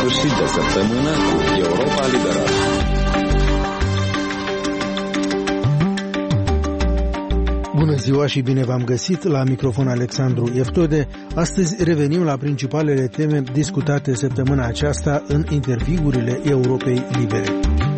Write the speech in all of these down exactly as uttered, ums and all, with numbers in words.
sfârșit de săptămână cu Europa Liberă. Bună ziua și bine v-am găsit la microfon Alexandru Eftode. Astăzi revenim la principalele teme discutate săptămâna aceasta în interviurile Europei Libere.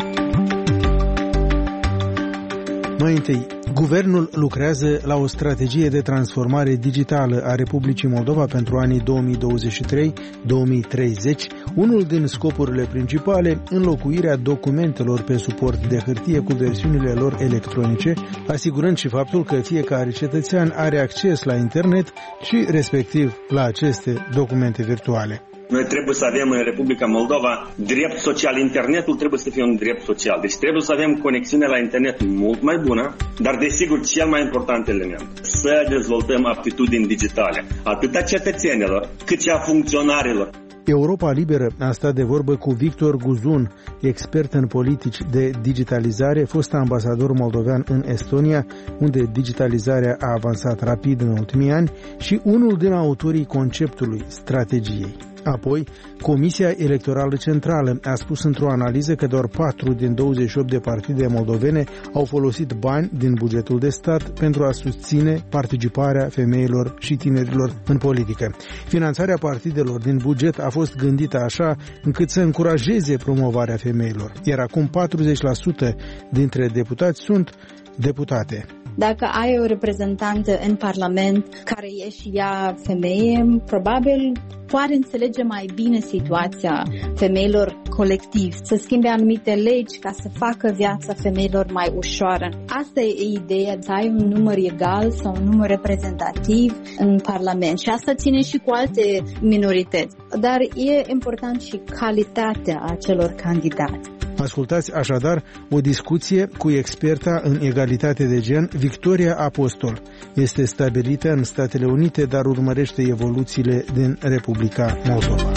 Mai întâi, guvernul lucrează la o strategie de transformare digitală a Republicii Moldova pentru anii două mii douăzeci și trei - două mii treizeci. Unul din scopurile principale, înlocuirea documentelor pe suport de hârtie cu versiunile lor electronice, asigurând și faptul că fiecare cetățean are acces la internet și, respectiv, la aceste documente virtuale. Noi trebuie să avem în Republica Moldova drept social. Internetul trebuie să fie un drept social. Deci trebuie să avem conexiune la internet mult mai bună, dar desigur cel mai important element, să dezvoltăm aptitudini digitale, atât a cetățenilor cât și a funcționarilor. Europa Liberă a stat de vorbă cu Victor Guzun, expert în politici de digitalizare, fost ambasador moldovean în Estonia, unde digitalizarea a avansat rapid în ultimii ani, și unul din autorii conceptului strategiei. Apoi, Comisia Electorală Centrală a spus într-o analiză că doar patru din douăzeci și opt de partide moldovene au folosit bani din bugetul de stat pentru a susține participarea femeilor și tinerilor în politică. Finanțarea partidelor din buget a fost gândită așa încât să încurajeze promovarea femeilor, iar acum patruzeci la sută dintre deputați sunt deputate. Dacă ai o reprezentantă în Parlament care e și ea femeie, probabil poate înțelege mai bine situația femeilor colectiv, să schimbe anumite legi ca să facă viața femeilor mai ușoară. Asta e ideea, să ai un număr egal sau un număr reprezentativ în Parlament. Și asta ține și cu alte minorități. Dar e important și calitatea acelor candidați. Ascultați așadar o discuție cu experta în egalitate de gen, Victoria Apostol. Este stabilită în Statele Unite, dar urmărește evoluțiile din Republica Moldova.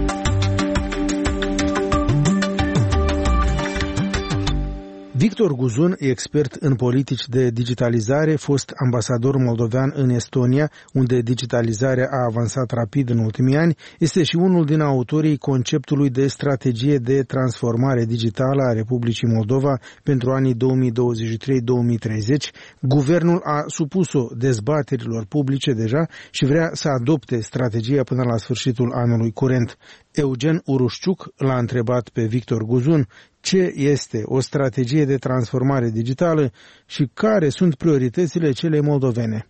Victor Guzun, expert în politici de digitalizare, fost ambasador moldovean în Estonia, unde digitalizarea a avansat rapid în ultimii ani, este și unul din autorii conceptului de strategie de transformare digitală a Republicii Moldova pentru anii două mii douăzeci și trei - două mii treizeci. Guvernul a supus-o dezbaterilor publice deja și vrea să adopte strategia până la sfârșitul anului curent. Eugen Urușciuc l-a întrebat pe Victor Guzun ce este o strategie de transformare digitală și care sunt prioritățile cele moldovene.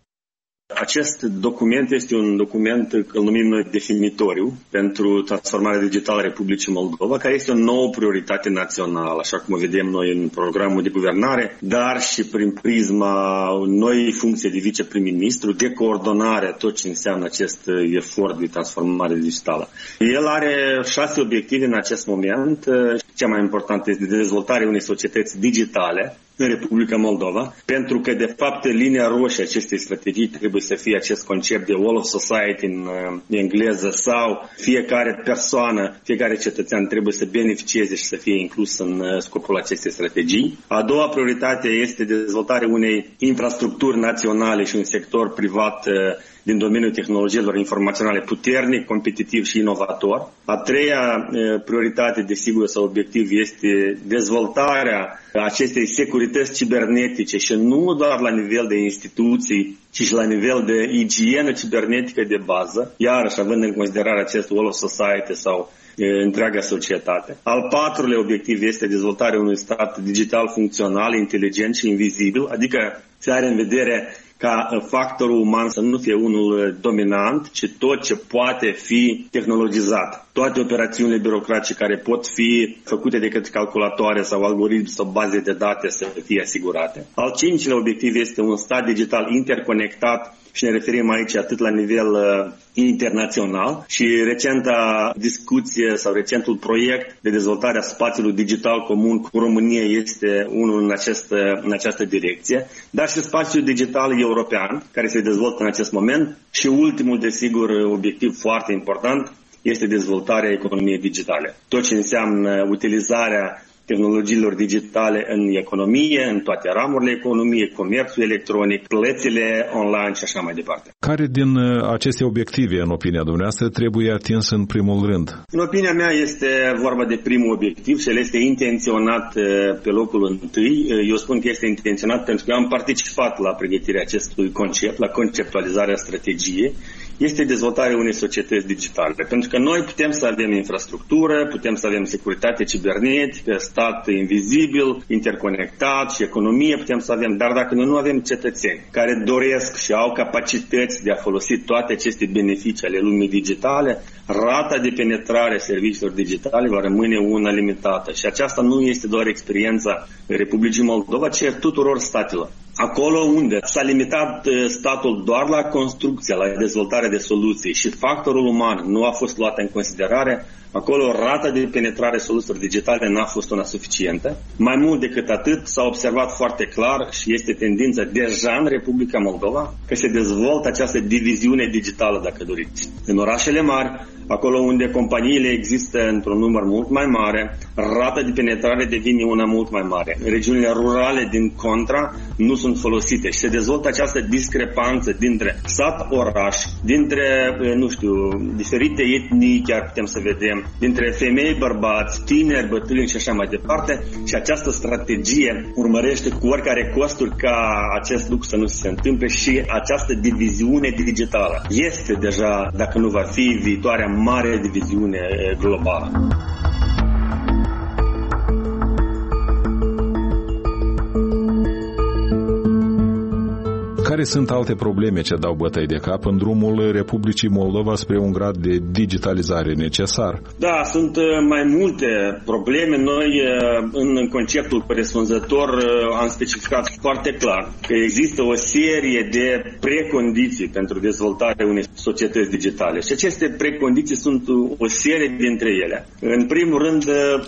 Acest document este un document, îl numim noi definitoriu, pentru transformarea digitală a Republicii Moldova, care este o nouă prioritate națională, așa cum o vedem noi în programul de guvernare, dar și prin prisma noi funcții de viceprim-ministru, de coordonare, tot ce înseamnă acest efort de transformare digitală. El are șase obiective în acest moment. Cea mai importantă este dezvoltarea unei societăți digitale în Republica Moldova, pentru că, de fapt, linia roșie acestei strategii trebuie să fie acest concept de all of society în uh, engleză, sau fiecare persoană, fiecare cetățean trebuie să beneficieze și să fie inclus în uh, scopul acestei strategii. A doua prioritate este dezvoltarea unei infrastructuri naționale și un sector privat uh, din domeniul tehnologiilor informaționale puternic, competitiv și inovator. A treia prioritate, desigur, sau obiectiv este dezvoltarea acestei securități cibernetice și nu doar la nivel de instituții, ci și la nivel de igienă cibernetică de bază, iarăși având în considerare acest all of society sau întreaga societate. Al patrulea obiectiv este dezvoltarea unui stat digital funcțional, inteligent și invizibil, adică se are în vedere ca factorul uman să nu fie unul dominant, ci tot ce poate fi tehnologizat. Toate operațiunile birocratice care pot fi făcute de către calculatoare sau algoritmi sau baze de date să fie asigurate. Al cincilea obiectiv este un stat digital interconectat și ne referim aici atât la nivel uh, internațional și recenta discuție sau recentul proiect de dezvoltare a spațiului digital comun cu România este unul în această, în această direcție, dar și spațiul digital european care se dezvoltă în acest moment și ultimul, desigur, obiectiv foarte important este dezvoltarea economiei digitale. Tot ce înseamnă utilizarea tehnologiilor digitale în economie, în toate ramurile economiei, comerțul electronic, plățile online și așa mai departe. Care din aceste obiective, în opinia dumneavoastră, trebuie atins în primul rând? În opinia mea este vorba de primul obiectiv și el este intenționat pe locul întâi. Eu spun că este intenționat pentru că am participat la pregătirea acestui concept, la conceptualizarea strategiei. Este dezvoltarea unei societăți digitale. Pentru că noi putem să avem infrastructură, putem să avem securitate cibernetică, stat invizibil, interconectat și economie putem să avem, dar dacă noi nu avem cetățeni care doresc și au capacități de a folosi toate aceste beneficii ale lumii digitale, rata de penetrare a serviciilor digitale va rămâne una limitată. Și aceasta nu este doar experiența Republicii Moldova, ci a tuturor statelor. Acolo unde s-a limitat statul doar la construcție, la dezvoltarea de soluții și factorul uman nu a fost luat în considerare, acolo rata de penetrare soluțiilor digitale n-a fost una suficientă. Mai mult decât atât, s-a observat foarte clar și este tendința deja în Republica Moldova că se dezvoltă această diviziune digitală, dacă doriți. În orașele mari, acolo unde companiile există într-un număr mult mai mare, rata de penetrare devine una mult mai mare. Regiunile rurale, din contra, nu sunt folosite și se dezvoltă această discrepanță dintre sat-oraș, dintre, nu știu, diferite etnii, chiar putem să vedem, dintre femei, bărbați, tineri, bătrâni și așa mai departe. Și această strategie urmărește cu oricare costuri ca acest lucru să nu se întâmple și această diviziune digitală este deja, dacă nu va fi, viitoarea mare diviziune globală. Care sunt alte probleme ce dau bătăi de cap în drumul Republicii Moldova spre un grad de digitalizare necesar? Da, sunt mai multe probleme. Noi, în conceptul corespunzător, am specificat foarte clar că există o serie de precondiții pentru dezvoltarea unei societăți digitale. Și aceste precondiții sunt o serie dintre ele. În primul rând,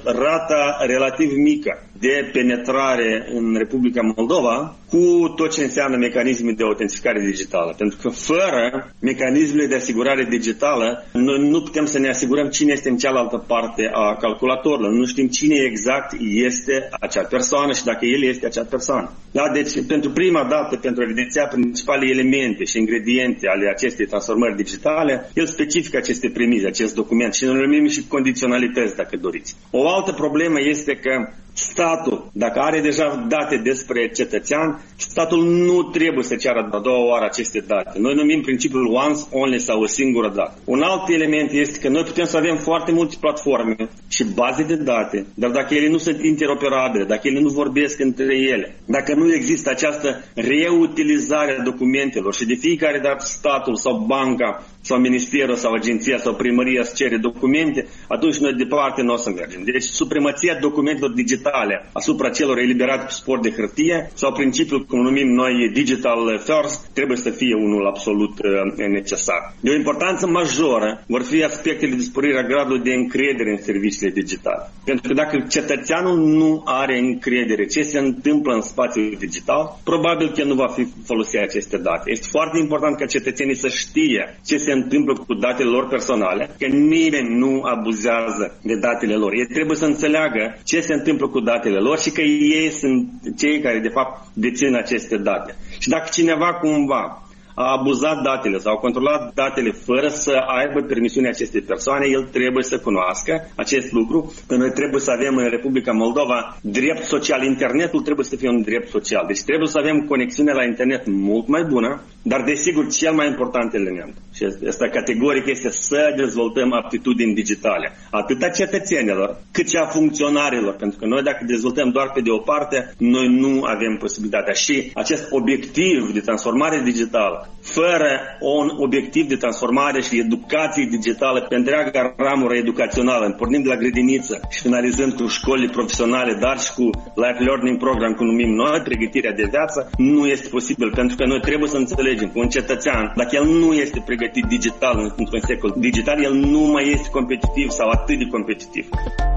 rata relativ mică de penetrare în Republica Moldova cu tot ce înseamnă mecanisme de autentificare digitală. Pentru că fără mecanismele de asigurare digitală, noi nu putem să ne asigurăm cine este în cealaltă parte a calculatorului. Nu știm cine exact este acea persoană și dacă el este acea persoană. Da? Deci, pentru prima dată, pentru a evidenția principalele elemente și ingrediente ale acestei transformări digitale, el specifică aceste premize, acest document și noi numim și condiționalități, dacă doriți. O altă problemă este că statul, dacă are deja date despre cetățean, statul nu trebuie să ceară a doua oară aceste date. Noi numim principiul once, only sau o singură dată. Un alt element este că noi putem să avem foarte multe platforme și baze de date, dar dacă ele nu sunt interoperabile, dacă ele nu vorbesc între ele, dacă nu există această reutilizare a documentelor și de fiecare dată statul sau banca sau ministerul sau agenția sau primăria să cere documente, atunci noi departe nu o să mergem. Deci supremația documentelor digitale asupra celor eliberate pe suport de hârtie sau principiul, cum numim noi, digital first, trebuie să fie unul absolut uh, necesar. De o importanță majoră vor fi aspectele de sporirea gradului de încredere în serviciile digitale. Pentru că dacă cetățeanul nu are încredere ce se întâmplă în spațiul digital, probabil că nu va fi folosit aceste date. Este foarte important ca cetățenii să știe ce se întâmplă cu datele lor personale, că nimeni nu abuzează de datele lor. Ei trebuie să înțeleagă ce se întâmplă cu datele lor și că ei sunt cei care de fapt dețin aceste date. Și dacă cineva cumva a abuzat datele sau a controlat datele fără să aibă permisiunea acestei persoane, el trebuie să cunoască acest lucru. Noi trebuie să avem în Republica Moldova drept social. Internetul trebuie să fie un drept social. Deci trebuie să avem conexiune la internet mult mai bună, dar desigur cel mai important element, și asta categoric, este să dezvoltăm aptitudini digitale, atât a cetățenilor cât și a funcționarilor, pentru că noi dacă dezvoltăm doar pe de o parte, noi nu avem posibilitatea. Și acest obiectiv de transformare digitală, fără un obiectiv de transformare și educație digitală pe întreaga ramură educațională, pornind de la grădiniță și finalizând cu școlile profesionale, dar și cu Life Learning Program, cum numim noi, pregătirea de viață, nu este posibil, pentru că noi trebuie să înțelegem că un cetățean, dacă el nu este pregătit digital într-un secol digital, el nu mai este competitiv sau atât de competitiv.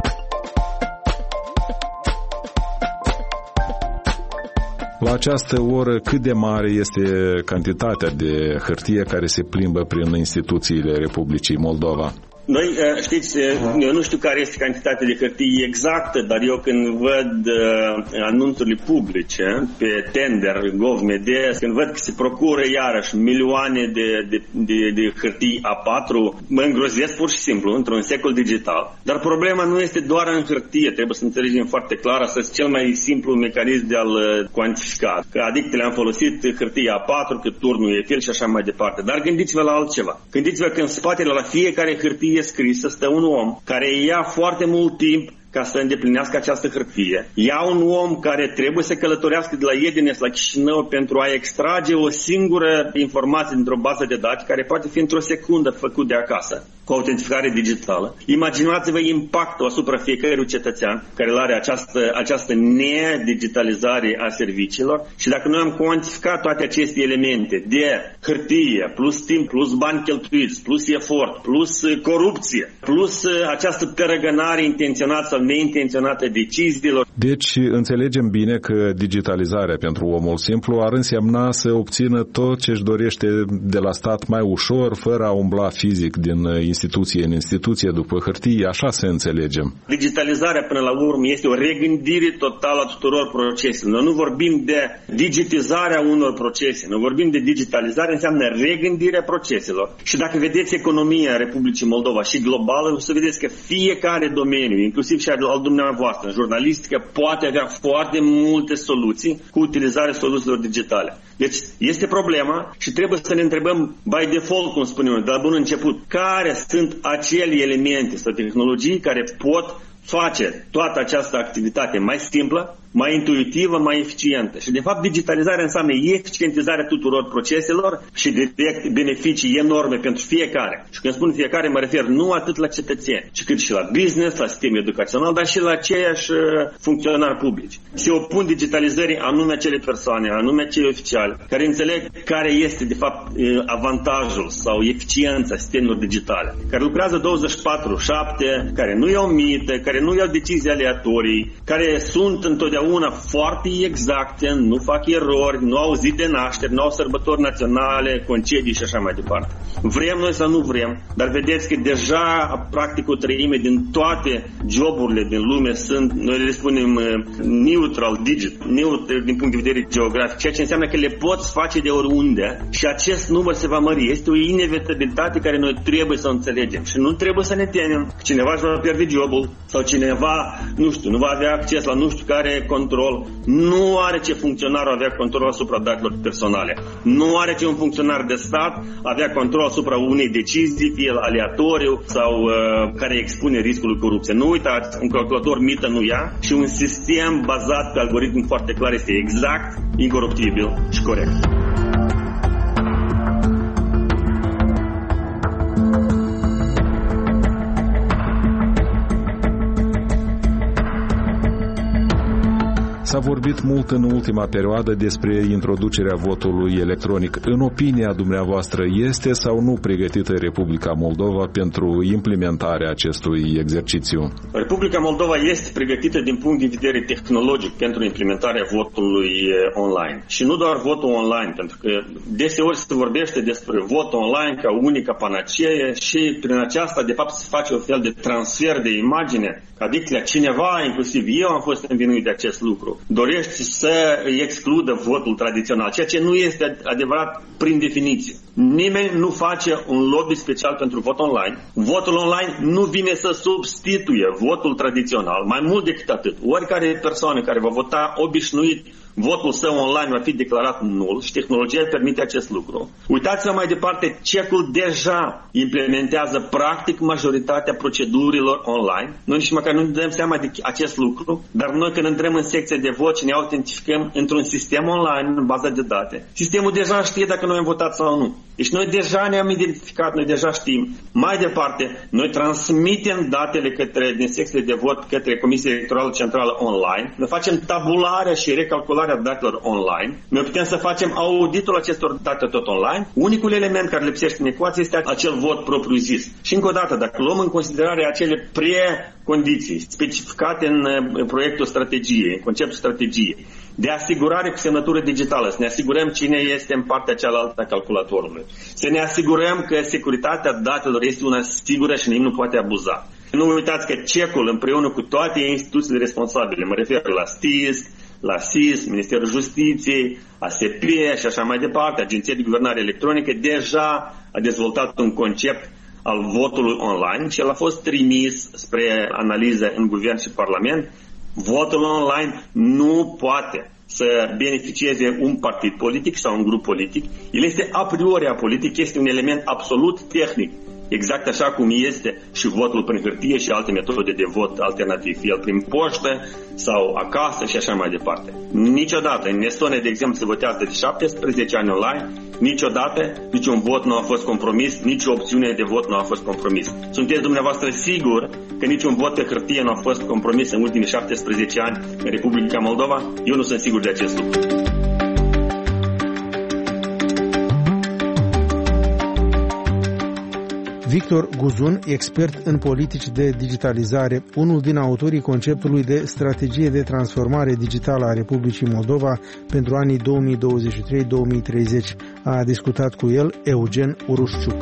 La această oră, cât de mare este cantitatea de hârtie care se plimbă prin instituțiile Republicii Moldova? Noi, știți, eu nu știu care este cantitatea de hârtie exactă, dar eu când văd anunțurile publice pe tender, GovMD, când văd că se procură iarăși milioane de, de, de, de hârtii A patru, mă îngrozesc pur și simplu într-un secol digital. Dar problema nu este doar în hârtie, trebuie să înțelegem foarte clar, asta este cel mai simplu mecanism de a-l cuantifica. Că adictele am folosit hârtie A patru, că turnul e fel și așa mai departe. Dar gândiți-vă la altceva. Gândiți-vă că în spatele la fiecare hârtie scrisă stă un om care ia foarte mult timp ca să îndeplinească această hârtie. Ia un om care trebuie să călătorească de la Iedines la Chișinău pentru a extrage o singură informație dintr-o bază de date care poate fi într-o secundă făcut de acasă, cu autentificare digitală. Imaginați-vă impactul asupra fiecărui cetățean care are această, această nedigitalizare a serviciilor și dacă noi am cuantificat toate aceste elemente de hârtie, plus timp, plus bani cheltuiți, plus efort, plus corupție, plus această tărăgănare intenționată sau neintenționată deciziilor. Deci înțelegem bine că digitalizarea pentru omul simplu ar însemna să obțină tot ce își dorește de la stat mai ușor, fără a umbla fizic din instituție în instituție după hârtie, așa să înțelegem. Digitalizarea până la urmă este o regândire totală a tuturor proceselor. Noi nu vorbim de digitizarea unor procese, noi vorbim de digitalizare, înseamnă regândirea proceselor. Și dacă vedeți economia Republicii Moldova și globală, o să vedeți că fiecare domeniu, inclusiv și al dumneavoastră, în jurnalistică, poate avea foarte multe soluții cu utilizarea soluțiilor digitale. Deci este problema și trebuie să ne întrebăm by default, cum spunem noi, de la bun început, care sunt acele elemente sau tehnologii care pot face toată această activitate mai simplă, mai intuitivă, mai eficientă. Și de fapt digitalizarea înseamnă eficientizarea tuturor proceselor și direct beneficii enorme pentru fiecare. Și când spun fiecare mă refer nu atât la cetățeni, ci cât și la business, la sistem educațional, dar și la aceiași funcționari publici. Se opun digitalizării anume acele persoane, anume acele oficiali, care înțeleg care este de fapt avantajul sau eficiența sistemelor digitale, care lucrează douăzeci și patru șapte, care nu iau mite, care nu iau decizii aleatorii, care sunt întotdeauna una foarte exacte, nu fac erori, nu au zi de nașteri, nu au sărbători naționale, concedii și așa mai departe. Vrem noi să nu vrem, dar vedeți că deja practic o treime din toate joburile din lume sunt, noi le spunem neutral digit, neutral din punct de vedere geografic, ceea ce înseamnă că le poți face de oriunde și acest număr se va mări. Este o inevitabilitate care noi trebuie să o înțelegem și nu trebuie să ne temem că cineva își va pierde jobul sau cineva, nu știu, nu va avea acces la nu știu care control. Nu are ce funcționar avea control asupra datelor personale. Nu are ce un funcționar de stat avea control asupra unei decizii, fie aleatoriu sau uh, care expune riscul corupției. Nu uitați, un calculator mită nu ia și un sistem bazat pe algoritmi foarte clar este exact, incoruptibil și corect. S-a vorbit mult în ultima perioadă despre introducerea votului electronic. În opinia dumneavoastră, este sau nu pregătită Republica Moldova pentru implementarea acestui exercițiu? Republica Moldova este pregătită din punct de vedere tehnologic pentru implementarea votului online. Și nu doar votul online, pentru că deseori se vorbește despre vot online ca unica panacee și prin aceasta, de fapt, se face un fel de transfer de imagine. Adică cineva, inclusiv eu am fost învinuit de acest lucru, dorește să excludă votul tradițional, ceea ce nu este adevărat prin definiție. Nimeni nu face un lobby special pentru vot online. Votul online nu vine să substituie votul tradițional. Mai mult decât atât, oricare persoană care va vota obișnuit, votul său online va fi declarat nul și tehnologia permite acest lucru. Uitați-vă mai departe, cecul deja implementează practic majoritatea procedurilor online. Noi nici măcar nu ne dăm seama de acest lucru, dar noi când intrăm în secția de vot și ne autentificăm într-un sistem online, în baza de date, sistemul deja știe dacă noi am votat sau nu. Deci noi deja ne-am identificat, noi deja știm. Mai departe, noi transmitem datele către, din secțiile de vot către Comisia Electorală Centrală online. Noi facem tabularea și recalcularea datelor online. Noi putem să facem auditul acestor date tot online. Unicul element care lipsește în ecuație este acel vot propriu-zis. Și încă o dată, dacă luăm în considerare acele precondiții specificate în proiectul strategiei, în conceptul strategiei, de asigurare cu semnătură digitală, să ne asigurăm cine este în partea cealaltă a calculatorului, să ne asigurăm că securitatea datelor este una sigură și nimeni nu poate abuza. Nu uitați că C E C-ul împreună cu toate instituțiile responsabile, mă refer la S T I S, la S I S, Ministerul Justiției, A S P și așa mai departe, Agenția de Guvernare Electronică, deja a dezvoltat un concept al votului online și el a fost trimis spre analiză în Guvern și Parlament. Votul online nu poate să beneficieze un partid politic sau un grup politic. El este a priori apolitic, este un element absolut tehnic. Exact așa cum este și votul prin hârtie și alte metode de vot alternativ, fie el prin poștă sau acasă și așa mai departe. Niciodată, în Estonia, de exemplu, se votează de șaptesprezece ani online, niciodată niciun vot nu a fost compromis, nici o opțiune de vot nu a fost compromis. Sunteți dumneavoastră sigur că niciun vot pe hârtie nu a fost compromis în ultimii șaptesprezece ani în Republica Moldova? Eu nu sunt sigur de acest lucru. Victor Guzun, expert în politici de digitalizare, unul din autorii conceptului de strategie de transformare digitală a Republicii Moldova pentru anii două mii douăzeci și trei două mii treizeci, a discutat cu el Eugen Urușciuc.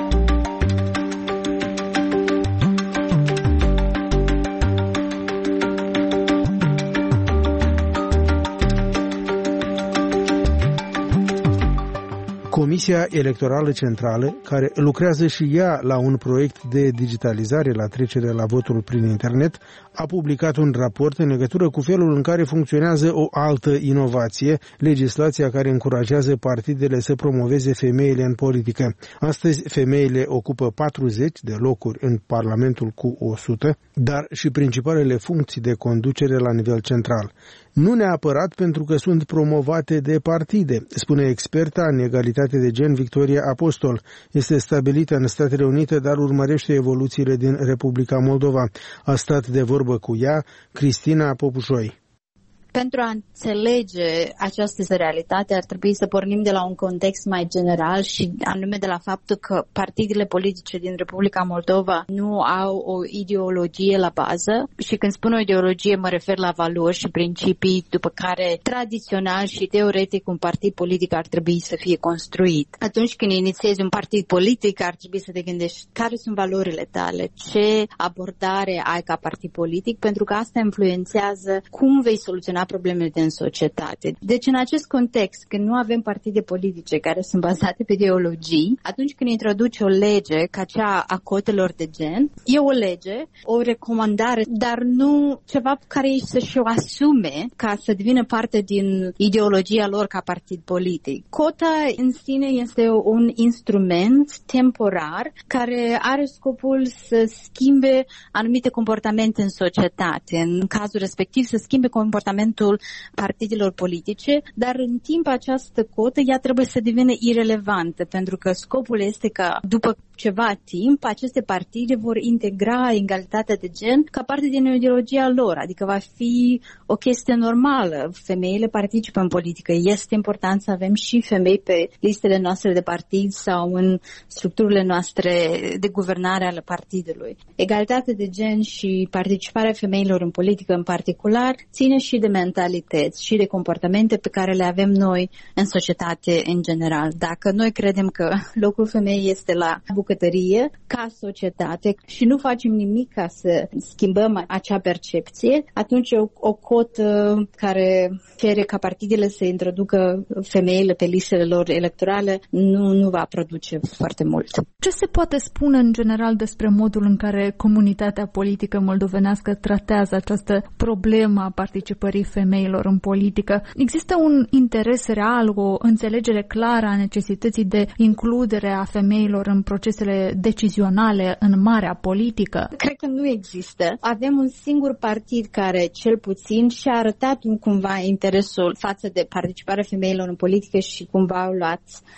Comisia Electorală Centrală, care lucrează și ea la un proiect de digitalizare la trecere la votul prin internet, a publicat un raport în legătură cu felul în care funcționează o altă inovație, legislația care încurajează partidele să promoveze femeile în politică. Astăzi, femeile ocupă patruzeci de locuri în Parlamentul cu o sută, dar și principalele funcții de conducere la nivel central. Nu neapărat pentru că sunt promovate de partide, spune experta în egalitate de gen Victoria Apostol. Este stabilită în Statele Unite, dar urmărește evoluțiile din Republica Moldova. A stat de vorbă cu ea Cristina Popușoi. Pentru a înțelege această realitate ar trebui să pornim de la un context mai general și anume de la faptul că partidele politice din Republica Moldova nu au o ideologie la bază și când spun o ideologie mă refer la valori și principii după care tradițional și teoretic un partid politic ar trebui să fie construit. Atunci când inițiezi un partid politic ar trebui să te gândești care sunt valorile tale, ce abordare ai ca partid politic, pentru că asta influențează cum vei soluționa problemele din societate. Deci în acest context, când nu avem partide politice care sunt bazate pe ideologii, atunci când introduci o lege ca cea a cotelor de gen, e o lege, o recomandare, dar nu ceva care ei să-și o asume ca să devină parte din ideologia lor ca partid politic. Cota în sine este un instrument temporar care are scopul să schimbe anumite comportamente în societate. În cazul respectiv să schimbe comportamentul partidelor politice, dar în timp această cotă ea trebuie să devină irelevantă, pentru că scopul este că după ceva timp aceste partide vor integra egalitatea de gen ca parte din ideologia lor, adică va fi o chestie normală. Femeile participă în politică, este important să avem și femei pe listele noastre de partid sau în structurile noastre de guvernare ale partidului. Egalitatea de gen și participarea femeilor în politică în particular ține și de mentalități și de comportamente pe care le avem noi în societate în general. Dacă noi credem că locul femeii este la bucătărie ca societate și nu facem nimic ca să schimbăm acea percepție, atunci o, o cotă care cere ca partidele să introducă femeile pe listele lor electorale nu, nu va produce foarte mult. Ce se poate spune în general despre modul în care comunitatea politică moldovenească tratează această problemă a participării femeilor în politică? Există un interes real, o înțelegere clară a necesității de includere a femeilor în procesele decizionale în marea politică? Cred că nu există. Avem un singur partid care cel puțin și-a arătat cumva interesul față de participarea femeilor în politică și cumva au luat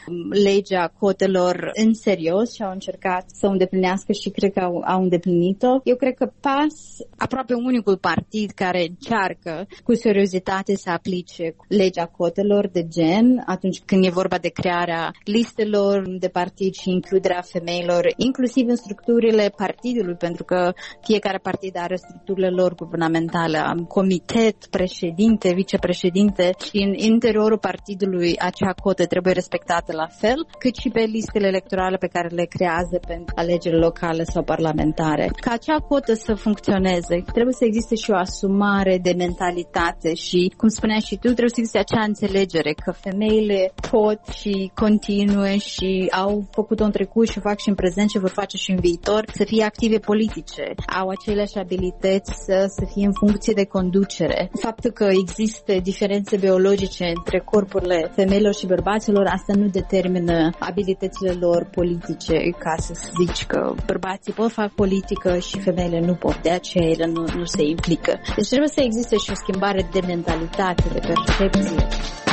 legea cotelor în serios și au încercat să o îndeplinească și cred că au, au îndeplinit-o. Eu cred că P A S, aproape unicul partid care încearcă cu seriozitate să aplice legea cotelor de gen atunci când e vorba de crearea listelor de partid și includerea femeilor, inclusiv în structurile partidului, pentru că fiecare partid are structurile lor guvernamentale, comitet, președinte, vicepreședinte, și în interiorul partidului acea cotă trebuie respectată la fel, cât și pe listele electorale pe care le creează pentru alegeri locale sau parlamentare. Ca acea cotă să funcționeze, trebuie să existe și o asumare de mentalitate și, cum spuneai și tu, trebuie să existe acea înțelegere că femeile pot și continuă și au făcut-o în trecut și fac și în prezent și vor face și în viitor, să fie active politice, au aceleași abilități să, să fie în funcție de conducere. Faptul că există diferențe biologice între corpurile femeilor și bărbaților, asta nu determină abilitățile lor politice, ca să zici că bărbații pot face politică și femeile nu pot, de aceea ele nu, nu se implică. Deci trebuie să existe și o schimbare de mentalitate, de percepție.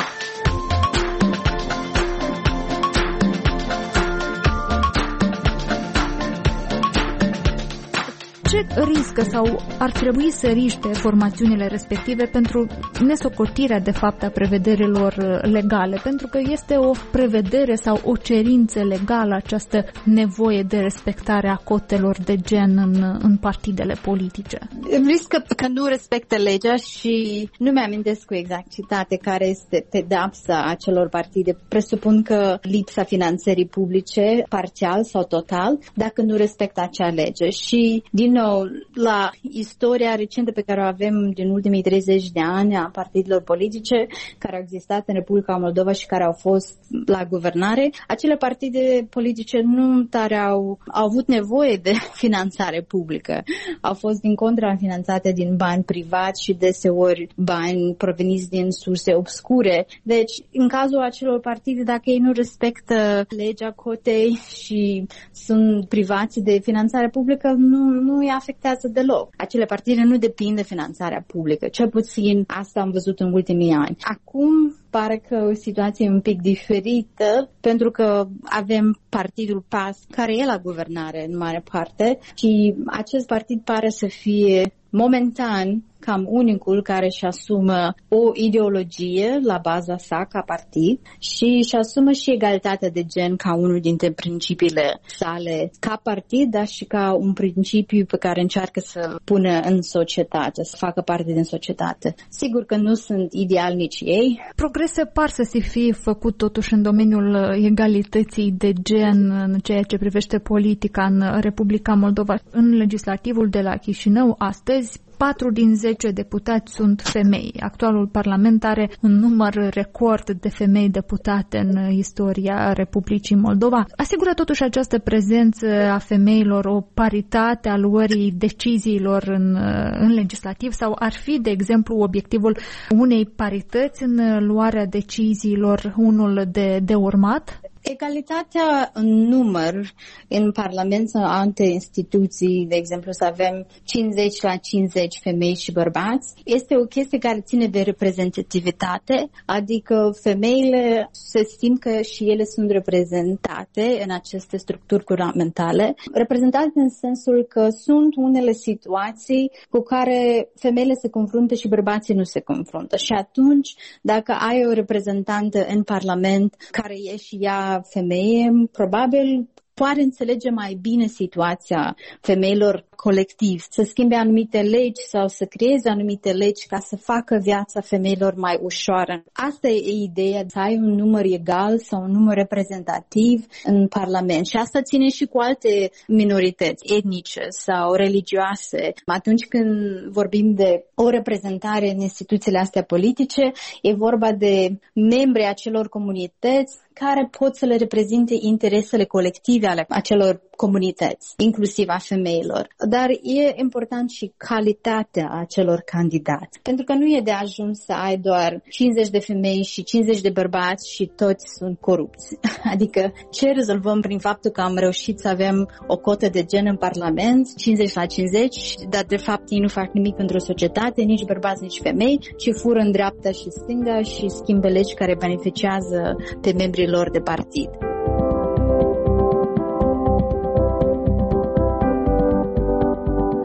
Ce riscă sau ar trebui să riște formațiunile respective pentru nesocotirea de fapt a prevederilor legale? Pentru că este o prevedere sau o cerință legală această nevoie de respectare a cotelor de gen în, în partidele politice. Riscă că nu respectă legea și nu mi-amintesc cu exactitate care este pedapsa acelor partide. Presupun că lipsa finanțării publice, parțial sau total, dacă nu respectă acea lege. Și, din nou, la istoria recentă pe care o avem din ultimii treizeci de ani a partidelor politice care au existat în Republica Moldova și care au fost la guvernare, acele partide politice nu tare au, au avut nevoie de finanțare publică. Au fost din contra finanțate din bani privați și deseori bani proveniți din surse obscure. Deci, în cazul acelor partide, dacă ei nu respectă legea cotei și sunt privați de finanțare publică, nu, nu îi afectează deloc. Acele partide nu depind de finanțarea publică. Cel puțin asta am văzut în ultimii ani. Acum pare că o situație e un pic diferită, pentru că avem partidul P A S, care e la guvernare în mare parte, și acest partid pare să fie momentan cam unicul care își asumă o ideologie la baza sa ca partid și își asumă și egalitatea de gen ca unul dintre principiile sale ca partid, dar și ca un principiu pe care încearcă să-l pună în societate, să facă parte din societate. Sigur că nu sunt ideal nici ei. Progrese par să se fie făcut totuși în domeniul egalității de gen în ceea ce privește politica în Republica Moldova. În legislativul de la Chișinău astăzi, patru din zece deputați sunt femei. Actualul parlament are un număr record de femei deputate în istoria Republicii Moldova. Asigură totuși această prezență a femeilor o paritate a luării deciziilor în, în legislativ sau ar fi, de exemplu, obiectivul unei parități în luarea deciziilor unul de, de urmat? Egalitatea în număr în Parlament sau alte instituții, de exemplu să avem cincizeci la cincizeci femei și bărbați, este o chestie care ține de reprezentativitate, adică femeile se simt că și ele sunt reprezentate în aceste structuri guvernamentale, reprezentate în sensul că sunt unele situații cu care femeile se confruntă și bărbații nu se confruntă. Și atunci, dacă ai o reprezentantă în Parlament care e și ea femeie, probabil poate înțelege mai bine situația femeilor colectiv, să schimbe anumite legi sau să creeze anumite legi ca să facă viața femeilor mai ușoară. Asta e ideea, să ai un număr egal sau un număr reprezentativ în Parlament. Și asta ține și cu alte minorități etnice sau religioase. Atunci când vorbim de o reprezentare în instituțiile astea politice, e vorba de membrii acelor comunități care pot să le reprezinte interesele colective ale acelor comunități, inclusiv a femeilor. Dar e important și calitatea acelor candidați. Pentru că nu e de ajuns să ai doar cincizeci de femei și cincizeci de bărbați și toți sunt corupți. Adică ce rezolvăm prin faptul că am reușit să avem o cotă de gen în Parlament, cincizeci la cincizeci, dar de fapt ei nu fac nimic pentru societate, nici bărbați, nici femei, ci fură în dreapta și stânga și schimbă legi care beneficiază pe membrii lor de partid.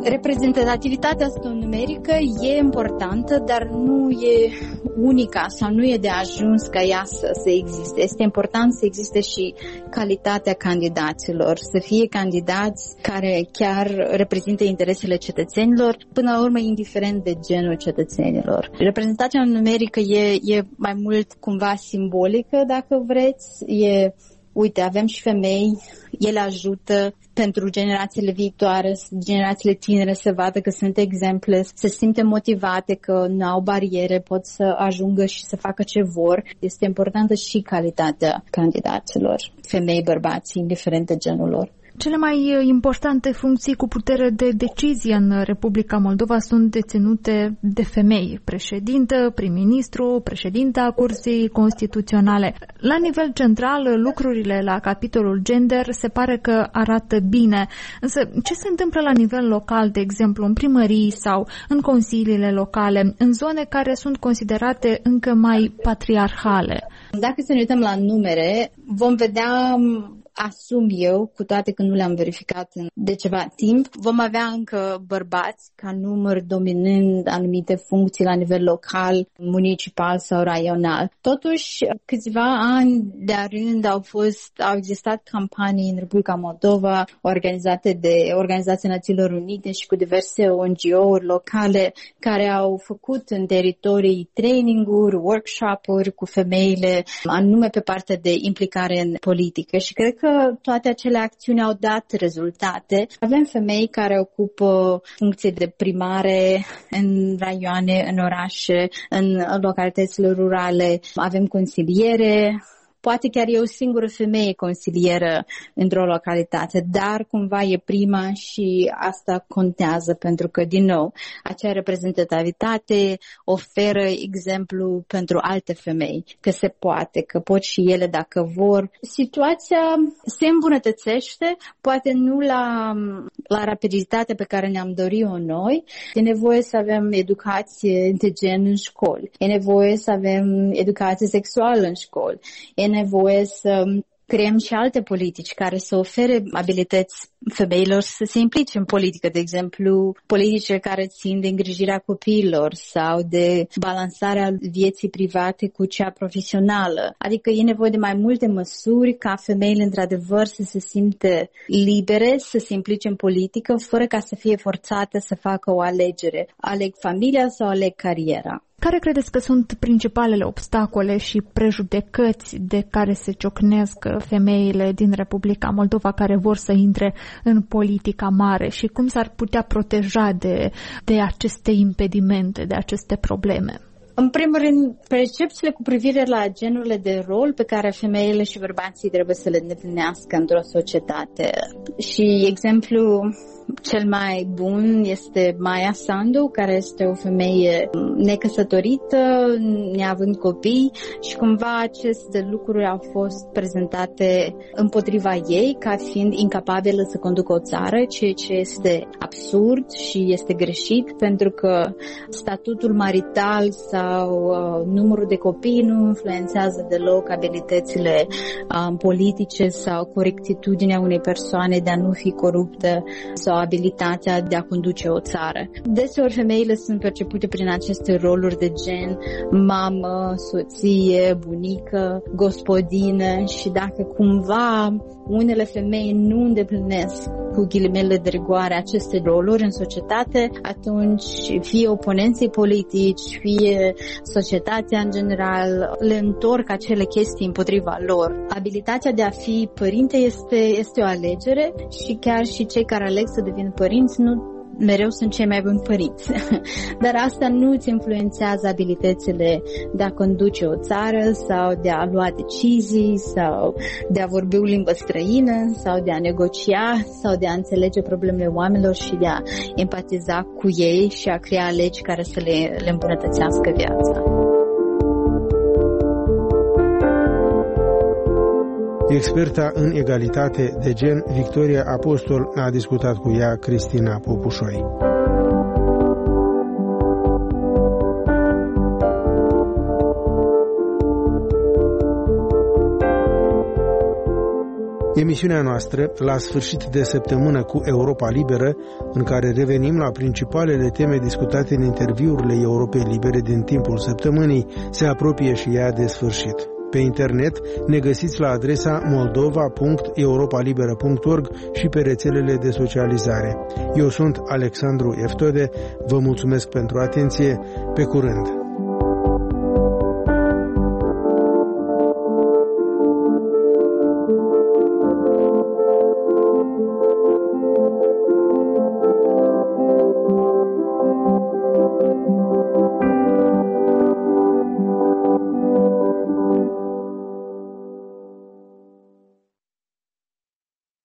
Reprezentativitatea asta numerică e importantă, dar nu e unica sau nu e de ajuns ca ea să, să existe. Este important să existe și calitatea candidaților, să fie candidați care chiar reprezintă interesele cetățenilor, până la urmă indiferent de genul cetățenilor. Reprezentația numerică e, e mai mult cumva simbolică, dacă vreți, e... Uite, avem și femei, ele ajută pentru generațiile viitoare, generațiile tinere să vadă că sunt exemple, să se simte motivate, că nu au bariere, pot să ajungă și să facă ce vor. Este importantă și calitatea candidaților, femei, bărbați, indiferent de genul lor. Cele mai importante funcții cu putere de decizie în Republica Moldova sunt deținute de femei, președintă, prim-ministru, președinta Curții Constituționale. La nivel central, lucrurile la capitolul gender se pare că arată bine, însă ce se întâmplă la nivel local, de exemplu, în primării sau în consiliile locale, în zone care sunt considerate încă mai patriarhale? Dacă să ne uităm la numere, vom vedea... Asum eu, cu toate că nu le-am verificat de ceva timp, vom avea încă bărbați ca număr dominând anumite funcții la nivel local, municipal sau raional. Totuși, câțiva ani de-a rând au fost, au existat campanii în Republica Moldova organizate de Organizația Națiunilor Unite și cu diverse O N G O-uri locale care au făcut în teritorii training-uri, workshop-uri cu femeile, anume pe partea de implicare în politică și cred că toate acele acțiuni au dat rezultate. Avem femei care ocupă funcții de primare în raioane, în orașe, în localitățile rurale. Avem consiliere. Poate chiar e o singură femeie consilieră într-o localitate, dar cumva e prima și asta contează pentru că, din nou, acea reprezentativitate oferă exemplu pentru alte femei, că se poate, că pot și ele dacă vor. Situația se îmbunătățește, poate nu la, la rapiditatea pe care ne-am dorit-o noi. E nevoie să avem educație de gen în școli, e nevoie să avem educație sexuală în școli, e nevoie să creăm și alte politici care să ofere abilități femeilor să se implice în politică, de exemplu, politici care țin de îngrijirea copiilor sau de balansarea vieții private cu cea profesională. Adică e nevoie de mai multe măsuri ca femeile într-adevăr să se simte libere, să se implice în politică, fără ca să fie forțate să facă o alegere. Aleg familia sau aleg cariera. Care credeți că sunt principalele obstacole și prejudecăți de care se ciocnesc femeile din Republica Moldova care vor să intre în politica mare și cum s-ar putea proteja de, de aceste impedimente, de aceste probleme? În primul rând, percepțiile cu privire la genurile de rol pe care femeile și bărbații trebuie să le îndeplinească într-o societate. Și exemplu cel mai bun este Maia Sandu, care este o femeie necăsătorită, neavând copii și cumva aceste lucruri au fost prezentate împotriva ei ca fiind incapabilă să conducă o țară, ceea ce este absurd și este greșit pentru că statutul marital sau uh, numărul de copii nu influențează deloc abilitățile uh, politice sau corectitudinea unei persoane de a nu fi coruptă sau abilitatea de a conduce o țară. Deseori femeile sunt percepute prin aceste roluri de gen mamă, soție, bunică, gospodină și dacă cumva unele femei nu îndeplinesc cu ghilimele de rigoare aceste roluri în societate, atunci fie oponenții politici, fie societatea în general le întorc acele chestii împotriva lor. Abilitatea de a fi părinte este, este o alegere și chiar și cei care aleg să devină părinți nu mereu sunt cei mai buni părinți. Dar asta nu îți influențează abilitățile de a conduce o țară sau de a lua decizii sau de a vorbi o limbă străină sau de a negocia sau de a înțelege problemele oamenilor și de a empatiza cu ei și a crea legi care să le, le îmbunătățească viața. Experta în egalitate de gen, Victoria Apostol, a discutat cu ea Cristina Popușoi. Emisiunea noastră, la sfârșit de săptămână cu Europa Liberă, în care revenim la principalele teme discutate în interviurile Europei Libere din timpul săptămânii, se apropie și ea de sfârșit. Pe internet ne găsiți la adresa moldova punct europa liberă punct org și pe rețelele de socializare. Eu sunt Alexandru Eftode, vă mulțumesc pentru atenție, pe curând!